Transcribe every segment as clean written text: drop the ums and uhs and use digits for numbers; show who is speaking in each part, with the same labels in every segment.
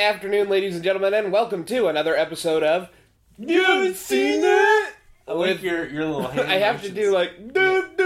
Speaker 1: afternoon, ladies and gentlemen, and welcome to another episode of You Haven't Seen It?
Speaker 2: I like your little hand
Speaker 1: I have to do like just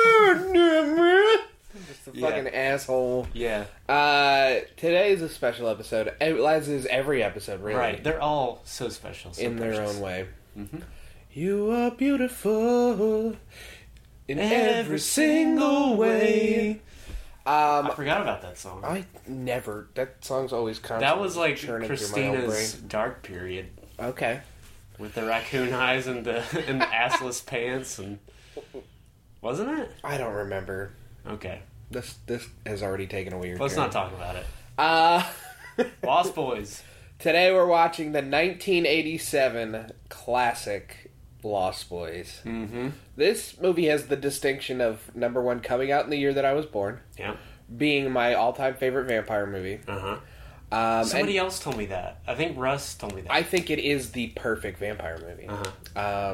Speaker 1: a fucking asshole.
Speaker 2: Yeah.
Speaker 1: Today is a special episode, as is every episode, really.
Speaker 2: Right. They're all so special, so
Speaker 1: in
Speaker 2: precious.
Speaker 1: their own way.
Speaker 2: Mm-hmm.
Speaker 1: You are beautiful in every single way.
Speaker 2: I forgot about that song.
Speaker 1: That song's always constantly
Speaker 2: That was like
Speaker 1: churning
Speaker 2: Christina's dark period.
Speaker 1: Okay.
Speaker 2: With the raccoon eyes and the assless pants, and wasn't it?
Speaker 1: I don't remember.
Speaker 2: Okay.
Speaker 1: This has already taken a weird
Speaker 2: Let's
Speaker 1: turn.
Speaker 2: not talk about it. Lost Boys.
Speaker 1: Today we're watching the 1987 classic Lost Boys.
Speaker 2: Mm-hmm.
Speaker 1: This movie has the distinction of, number one, coming out in the year that I was born.
Speaker 2: Yeah.
Speaker 1: Being my all-time favorite vampire movie.
Speaker 2: Uh-huh. Somebody else told me that. I think Russ told me that.
Speaker 1: I think it is the perfect vampire movie.
Speaker 2: Uh-huh.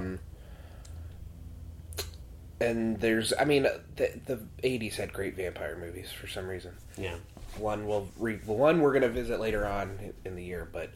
Speaker 1: And there's, the 80s had great vampire movies for some reason.
Speaker 2: Yeah.
Speaker 1: One we're going to visit later on in the year, but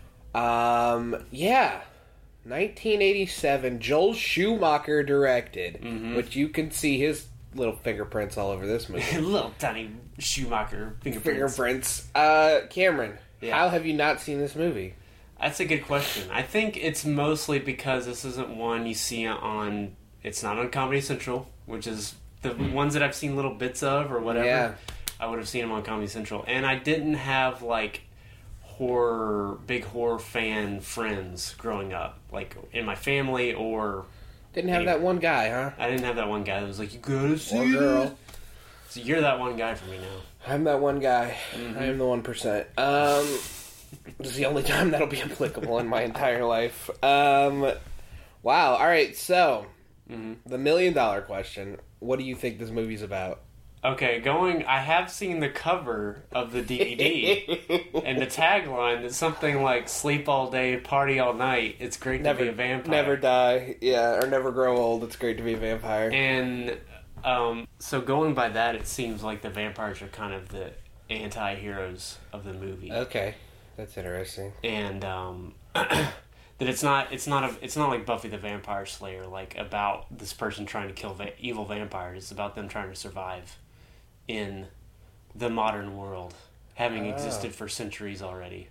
Speaker 1: 1987, Joel Schumacher directed, which you can see his little fingerprints all over this movie.
Speaker 2: Little tiny Schumacher fingerprints.
Speaker 1: Cameron, how have you not seen this movie?
Speaker 2: That's a good question. I think it's mostly because this isn't one you see on... It's not on Comedy Central, which is the ones that I've seen little bits of or whatever.
Speaker 1: Yeah.
Speaker 2: I would have seen them on Comedy Central. And I didn't have, like, big horror fan friends growing up. Like, in my family or...
Speaker 1: Didn't have that one guy, huh?
Speaker 2: I didn't have that one guy that was like, you gotta see
Speaker 1: or girl.
Speaker 2: This. So you're that one guy for me now.
Speaker 1: I'm that one guy. Mm-hmm. I am the 1%. This is the only time that'll be applicable in my entire life. Wow. All right, so... The $1 million question. What do you think this movie's about?
Speaker 2: Okay, I have seen the cover of the DVD, and the tagline is something like, sleep all day, party all night, it's great to be a vampire.
Speaker 1: Never die, or never grow old, it's great to be a vampire.
Speaker 2: And, so going by that, it seems like the vampires are kind of the anti-heroes of the movie.
Speaker 1: Okay, that's interesting.
Speaker 2: And, that it's not like Buffy the Vampire Slayer, like about this person trying to kill evil vampires. It's about them trying to survive in the modern world, having existed for centuries already.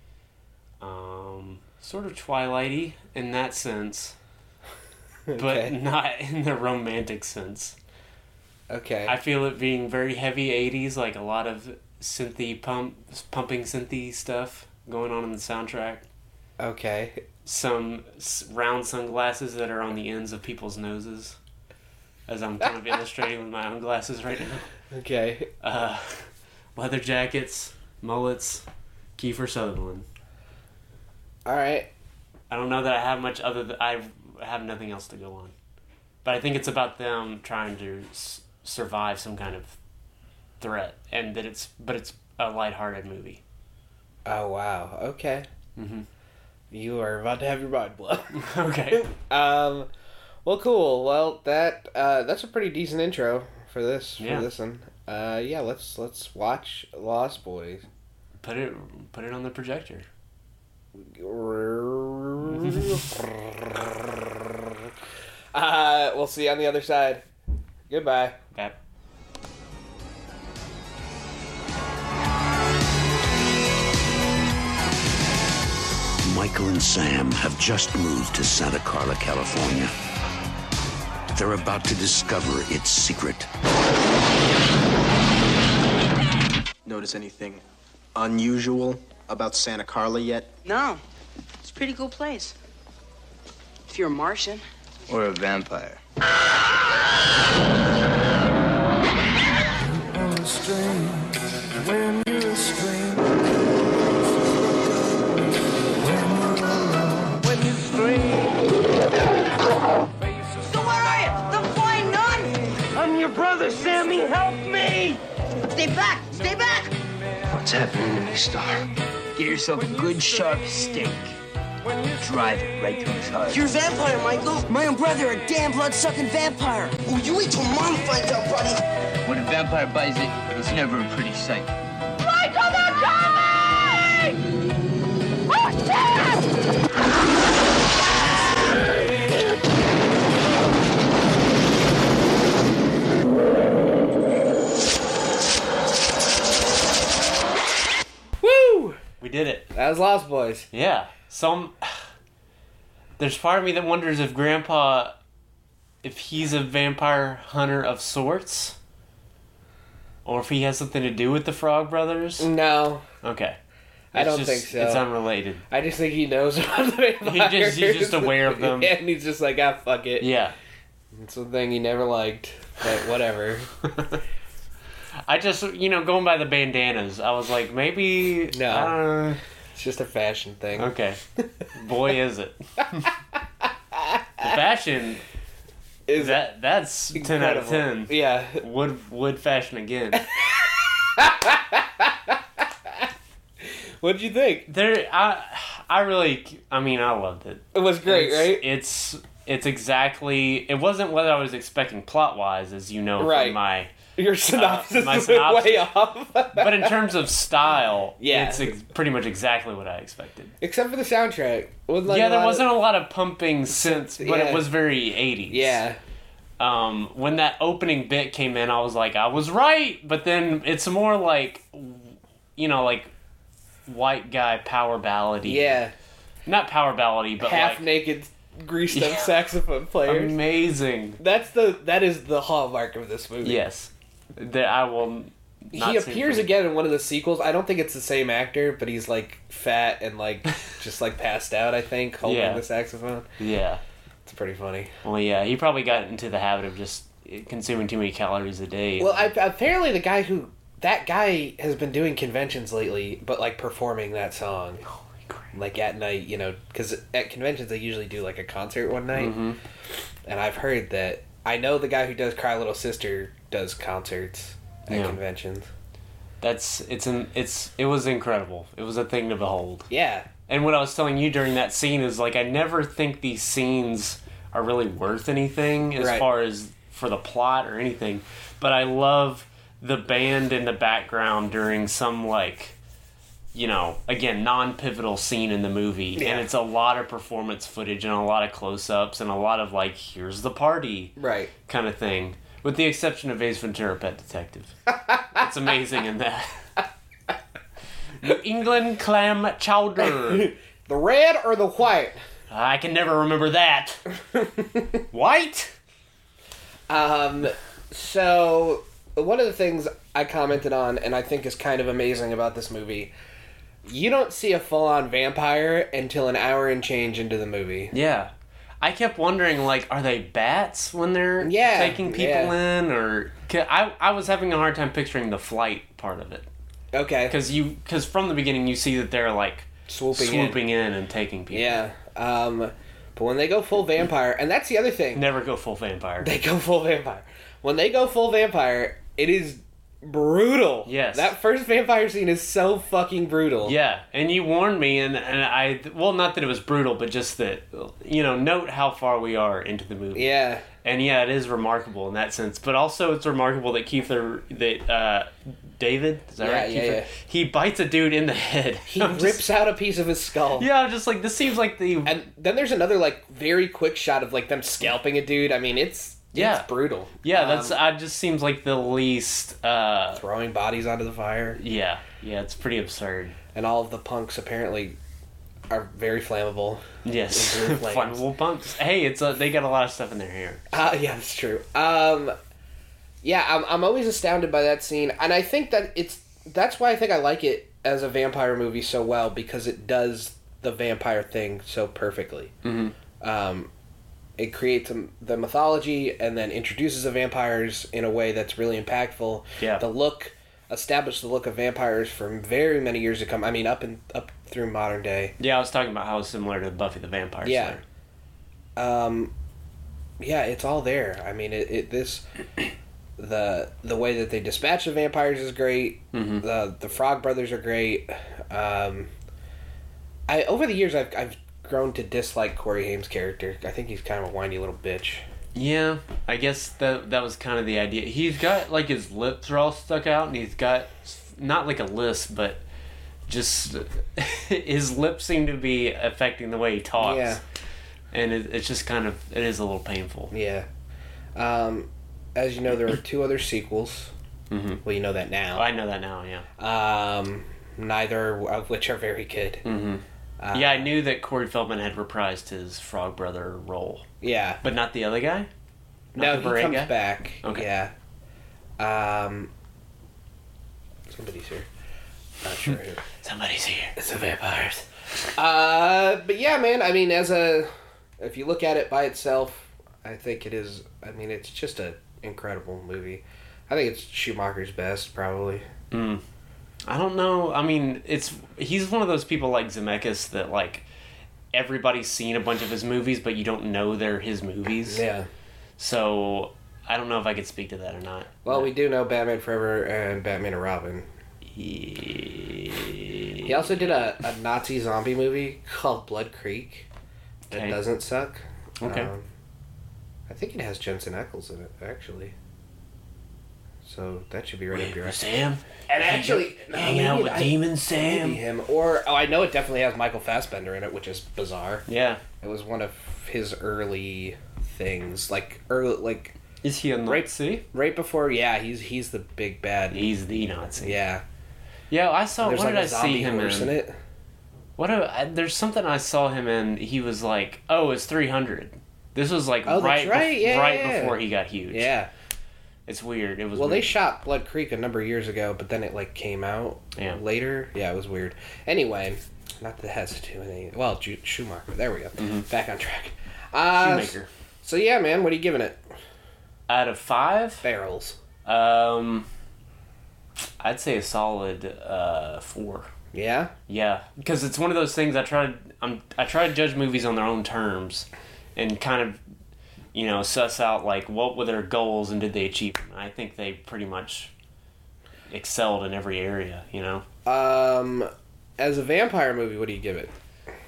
Speaker 2: Sort of Twilighty in that sense, but not in the romantic sense.
Speaker 1: Okay.
Speaker 2: I feel it being very heavy 80s, like a lot of pumping synthy stuff going on in the soundtrack.
Speaker 1: Okay.
Speaker 2: Some round sunglasses that are on the ends of people's noses, as I'm kind of illustrating with my own glasses right now.
Speaker 1: Okay.
Speaker 2: Leather jackets, mullets, Kiefer Sutherland.
Speaker 1: All right.
Speaker 2: I don't know that I have much other than... I have nothing else to go on. But I think it's about them trying to survive some kind of threat, and that it's a lighthearted movie.
Speaker 1: Oh, wow. Okay.
Speaker 2: Mm-hmm.
Speaker 1: You are about to have your mind blown.
Speaker 2: Okay.
Speaker 1: Well, cool. Well, that's a pretty decent intro for this one. Let's watch Lost Boys.
Speaker 2: Put it on the projector.
Speaker 1: We'll see you on the other side. Goodbye.
Speaker 2: Okay.
Speaker 3: Michael and Sam have just moved to Santa Carla, California. They're about to discover its secret.
Speaker 4: Notice anything unusual about Santa Carla yet?
Speaker 5: No. It's a pretty cool place. If you're a Martian.
Speaker 4: Or a vampire.
Speaker 6: Brother Sammy, help me!
Speaker 5: Stay back! Stay back!
Speaker 4: What's happening to me, Star?
Speaker 6: Get yourself a good sharp steak. Drive it right through his heart.
Speaker 5: You're a vampire, Michael. My own brother, a damn blood-sucking vampire. Oh, you wait till Mom finds out, buddy.
Speaker 6: When a vampire buys it, it's never a pretty sight.
Speaker 5: Michael, they're coming!
Speaker 1: That was Lost Boys.
Speaker 2: Yeah. There's part of me that wonders if Grandpa, if he's a vampire hunter of sorts, or if he has something to do with the Frog Brothers.
Speaker 1: No.
Speaker 2: Okay.
Speaker 1: I don't think so.
Speaker 2: It's unrelated.
Speaker 1: I just think he knows about the vampires.
Speaker 2: He's just aware of them.
Speaker 1: Yeah, and he's just like, fuck it.
Speaker 2: Yeah.
Speaker 1: It's one thing he never liked, but whatever.
Speaker 2: I just, going by the bandanas, I was like, maybe...
Speaker 1: No. It's just a fashion thing.
Speaker 2: Okay. Boy, is it. The fashion... That's incredible. 10 out of 10.
Speaker 1: Yeah.
Speaker 2: Would fashion again.
Speaker 1: What did you think?
Speaker 2: I loved it.
Speaker 1: It was great, right?
Speaker 2: It's exactly... It wasn't what I was expecting plot-wise, as you know
Speaker 1: right.
Speaker 2: from my...
Speaker 1: Your synopsis is way off.
Speaker 2: But in terms of style,
Speaker 1: yeah.
Speaker 2: It's pretty much exactly what I expected.
Speaker 1: Except for the soundtrack.
Speaker 2: There wasn't a lot of pumping synths, but it was very 80s.
Speaker 1: Yeah.
Speaker 2: When that opening bit came in, I was like, I was right! But then it's more like, like white guy power ballady.
Speaker 1: Yeah.
Speaker 2: Not power ballady, but
Speaker 1: half-naked, greased-up saxophone players.
Speaker 2: Amazing.
Speaker 1: That is the hallmark of this movie.
Speaker 2: Yes. That I will.
Speaker 1: He appears again in one of the sequels. I don't think it's the same actor, but he's like fat and like just like passed out. I think holding the saxophone.
Speaker 2: Yeah,
Speaker 1: it's pretty funny.
Speaker 2: Well, yeah, he probably got into the habit of just consuming too many calories a day.
Speaker 1: Well, apparently that guy has been doing conventions lately, but like performing that song.
Speaker 2: Holy crap!
Speaker 1: Like at night, because at conventions they usually do like a concert one night, and I've heard that. I know the guy who does Cry Little Sister does concerts at conventions.
Speaker 2: It was incredible. It was a thing to behold.
Speaker 1: Yeah.
Speaker 2: And what I was telling you during that scene is like I never think these scenes are really worth anything as far as for the plot or anything, but I love the band in the background during some like again, non-pivotal scene in the movie. Yeah. And it's a lot of performance footage and a lot of close-ups and a lot of, like, here's the party.
Speaker 1: Right.
Speaker 2: Kind of thing. With the exception of Ace Ventura, Pet Detective. It's amazing in that. New England clam chowder.
Speaker 1: The red or the white?
Speaker 2: I can never remember that. White?
Speaker 1: So, one of the things I commented on, and I think is kind of amazing about this movie... You don't see a full-on vampire until an hour and change into the movie.
Speaker 2: Yeah. I kept wondering, like, are they bats when they're taking people in? Or I was having a hard time picturing the flight part of it.
Speaker 1: Okay.
Speaker 2: Because from the beginning you see that they're, like, swooping in and taking people.
Speaker 1: Yeah. But when they go full vampire, and that's the other thing.
Speaker 2: Never go full vampire.
Speaker 1: They go full vampire. When they go full vampire, it is... brutal.
Speaker 2: Yes.
Speaker 1: That first vampire scene is so fucking brutal.
Speaker 2: Yeah, and you warned me, and I... Well, not that it was brutal, but just that, note how far we are into the movie.
Speaker 1: Yeah.
Speaker 2: And yeah, it is remarkable in that sense. But also it's remarkable that David, is that right?
Speaker 1: Yeah.
Speaker 2: He bites a dude in the head.
Speaker 1: He rips out a piece of his skull.
Speaker 2: Yeah, I'm just like, this seems like the...
Speaker 1: And then there's another, like, very quick shot of, like, them scalping a dude. I mean, it's brutal.
Speaker 2: Yeah, that just seems like the least...
Speaker 1: throwing bodies onto the fire.
Speaker 2: Yeah, it's pretty absurd.
Speaker 1: And all of the punks apparently are very flammable.
Speaker 2: Yes, flammable punks. Hey, they got a lot of stuff in their hair.
Speaker 1: Yeah, that's true. I'm always astounded by that scene, and I think that that's why I think I like it as a vampire movie so well, because it does the vampire thing so perfectly. Mm-hmm. It creates the mythology and then introduces the vampires in a way that's really impactful.
Speaker 2: Yeah.
Speaker 1: Established the look of vampires for very many years to come. I mean, up through modern day.
Speaker 2: Yeah, I was talking about how it's similar to Buffy the Vampire Slayer.
Speaker 1: Yeah, it's all there. I mean, the way that they dispatch the vampires is great. Mm-hmm. The Frog Brothers are great. Over the years I've grown to dislike Corey Haim's character. I think he's kind of a whiny little bitch.
Speaker 2: Yeah, I guess that was kind of the idea. He's got, like, his lips are all stuck out, and he's got, not like a lisp, but just his lips seem to be affecting the way he talks. Yeah. And it's just kind of, it is a little painful.
Speaker 1: Yeah. As you know, there are 2 other sequels. Mm-hmm. Well, you know that now.
Speaker 2: I know that now, yeah.
Speaker 1: neither of which are very good.
Speaker 2: Mm-hmm. Yeah, I knew that Corey Feldman had reprised his Frog Brother role.
Speaker 1: Yeah.
Speaker 2: But not the other guy?
Speaker 1: No,
Speaker 2: the
Speaker 1: he comes
Speaker 2: guy?
Speaker 1: back.
Speaker 2: Okay.
Speaker 1: Yeah. Somebody's here. Not sure who.
Speaker 2: Somebody's here.
Speaker 1: It's the vampires. But yeah, man, I mean, if you look at it by itself, I think it is, I mean, it's just an incredible movie. I think it's Schumacher's best, probably.
Speaker 2: I don't know. I mean, he's one of those people like Zemeckis that, like, everybody's seen a bunch of his movies, but you don't know they're his movies.
Speaker 1: Yeah.
Speaker 2: So, I don't know if I could speak to that or not.
Speaker 1: Well, we do know Batman Forever and Batman and Robin.
Speaker 2: He
Speaker 1: also did a Nazi zombie movie called Blood Creek that
Speaker 2: Okay.
Speaker 1: doesn't suck.
Speaker 2: Okay.
Speaker 1: I think it has Jensen Ackles in it, actually. So that should be right up your alley.
Speaker 2: Sam?
Speaker 1: And actually,
Speaker 2: Hanging out with Demon
Speaker 1: Maybe
Speaker 2: Sam?
Speaker 1: him. Or, I know it definitely has Michael Fassbender in it, which is bizarre.
Speaker 2: Yeah.
Speaker 1: It was one of his early things.
Speaker 2: Is he a Nazi?
Speaker 1: Right before, yeah, he's the big bad.
Speaker 2: He's the Nazi.
Speaker 1: Yeah.
Speaker 2: Yeah, I saw.
Speaker 1: There's
Speaker 2: What did
Speaker 1: a
Speaker 2: I see
Speaker 1: zombie
Speaker 2: him
Speaker 1: horse
Speaker 2: in?
Speaker 1: in it.
Speaker 2: There's something I saw him in. He was like, "Oh, it's 300." This was like
Speaker 1: Oh, that's right. Yeah,
Speaker 2: right
Speaker 1: yeah.
Speaker 2: before he got huge.
Speaker 1: Yeah.
Speaker 2: It's weird. It was.
Speaker 1: Well,
Speaker 2: weird.
Speaker 1: they shot Blood Creek a number of years ago, but then it came out later. Yeah, it was weird. Anyway, not that it has to do with anything. Well, Schumacher. There we go. Back on track.
Speaker 2: Shoemaker.
Speaker 1: So yeah, man, what are you giving it?
Speaker 2: Out of 5,
Speaker 1: Barrels.
Speaker 2: I'd say a solid 4.
Speaker 1: Yeah.
Speaker 2: Yeah, because it's one of those things I try to judge movies on their own terms, and kind of, suss out like what were their goals and did they achieve them. And I think they pretty much excelled in every area.
Speaker 1: As a vampire movie, what do you give it?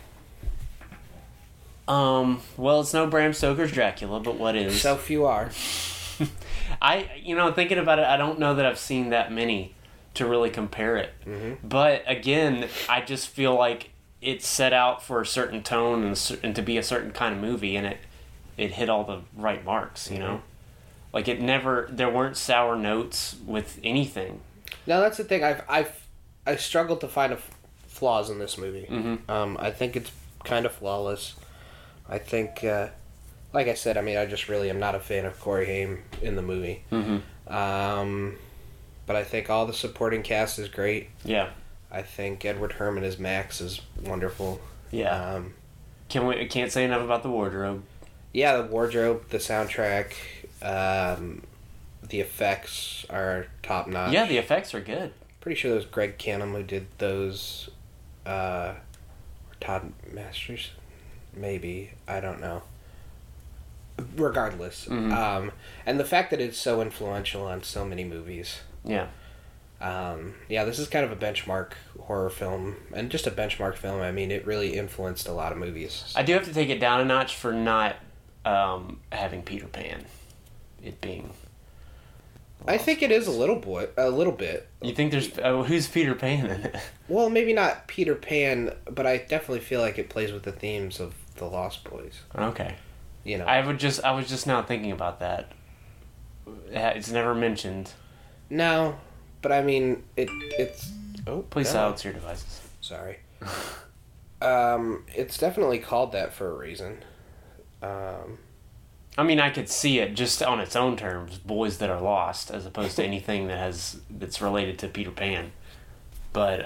Speaker 2: Well, it's no Bram Stoker's Dracula, but what is?
Speaker 1: So few are.
Speaker 2: Thinking about it, I don't know that I've seen that many to really compare it. Mm-hmm. But again, I just feel like it set out for a certain tone and to be a certain kind of movie, and it hit all the right marks, you know? Like, there weren't sour notes with anything.
Speaker 1: No, that's the thing. I struggled to find flaws in this movie.
Speaker 2: Mm-hmm.
Speaker 1: I think it's kind of flawless. I think, like I said, I mean, I just really am not a fan of Corey Haim in the movie.
Speaker 2: Mm-hmm.
Speaker 1: But I think all the supporting cast is great.
Speaker 2: Yeah.
Speaker 1: I think Edward Herrmann as Max is wonderful.
Speaker 2: Yeah. Can't say enough about the wardrobe.
Speaker 1: Yeah, the wardrobe, the soundtrack, the effects are top notch.
Speaker 2: Yeah, the effects are good.
Speaker 1: Pretty sure it was Greg Canham who did those. Or Todd Masters, maybe, I don't know. Regardless, and the fact that it's so influential on so many movies.
Speaker 2: Yeah.
Speaker 1: Yeah, this is kind of a benchmark horror film, and just a benchmark film. I mean, it really influenced a lot of movies.
Speaker 2: I do have to take it down a notch for not having Peter Pan. It being.
Speaker 1: I think it is a little bit.
Speaker 2: You think there's who's Peter Pan in it?
Speaker 1: Well, maybe not Peter Pan, but I definitely feel like it plays with the themes of the Lost Boys.
Speaker 2: Okay.
Speaker 1: I
Speaker 2: was just now thinking about that. It's never mentioned.
Speaker 1: No, but I mean it's. Oh,
Speaker 2: please silence your devices.
Speaker 1: Sorry. It's definitely called that for a reason.
Speaker 2: I mean, I could see it just on its own terms, boys that are lost, as opposed to anything that's related to Peter Pan. But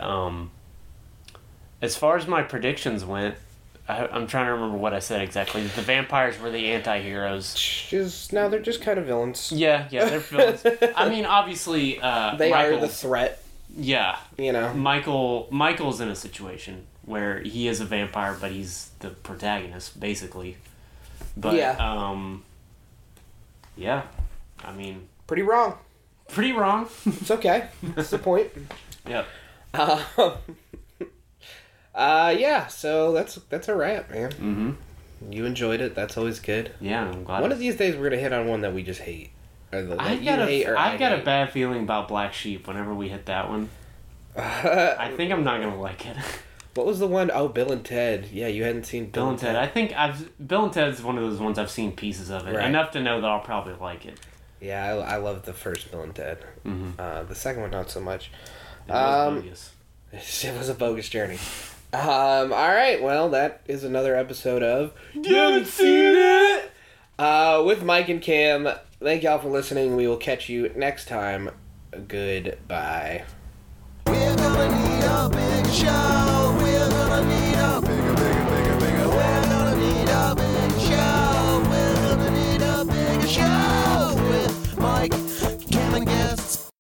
Speaker 2: as far as my predictions went, I'm trying to remember what I said exactly. The vampires were the anti-heroes.
Speaker 1: No, they're just kind of villains.
Speaker 2: Yeah, they're villains. I mean, obviously,
Speaker 1: they are the threat.
Speaker 2: Yeah,
Speaker 1: Michael's
Speaker 2: in a situation where he is a vampire, but he's the protagonist, basically. But yeah, I mean,
Speaker 1: pretty wrong.
Speaker 2: It's
Speaker 1: okay. That's the point.
Speaker 2: Yep.
Speaker 1: Yeah. So that's a wrap, man.
Speaker 2: Mm-hmm.
Speaker 1: You enjoyed it. That's always good.
Speaker 2: Yeah, I'm glad.
Speaker 1: One of these days we're gonna hit on one that we just hate.
Speaker 2: I've got a bad feeling about Black Sheep whenever we hit that one. I think I'm not gonna like it.
Speaker 1: What was the one? Oh, Bill and Ted. Yeah, you hadn't seen
Speaker 2: Bill and Ted. I think Bill and Ted's one of those ones I've seen pieces of it. Right. Enough to know that I'll probably like it.
Speaker 1: Yeah, I love the first Bill and Ted.
Speaker 2: Mm-hmm.
Speaker 1: The second one, not so much.
Speaker 2: It was bogus.
Speaker 1: It was a bogus journey. All right, well, that is another episode of You Haven't Seen It with Mike and Cam. Thank y'all for listening. We will catch you next time. Goodbye.
Speaker 7: We're gonna need a big show. We're gonna need a big